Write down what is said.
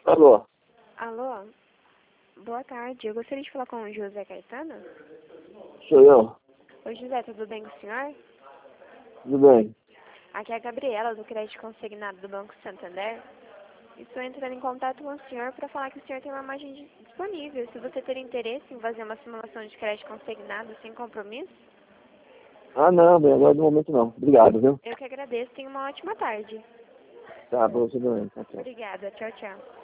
Alô? Alô? Boa tarde. Eu gostaria de falar com o José Caetano. Sou eu. Oi, José, tudo bem com o senhor? Tudo bem? Aqui é a Gabriela, do Crédito Consignado do Banco Santander. Estou entrando em contato com o senhor para falar que o senhor tem uma margem disponível. Se você ter interesse em fazer uma simulação de crédito consignado sem compromisso, Ah, não, bem, agora no momento não. Obrigado, viu? eu que agradeço. Tenha uma ótima tarde. Tá, pra você também. Tá, tchau. Obrigada. Tchau, tchau.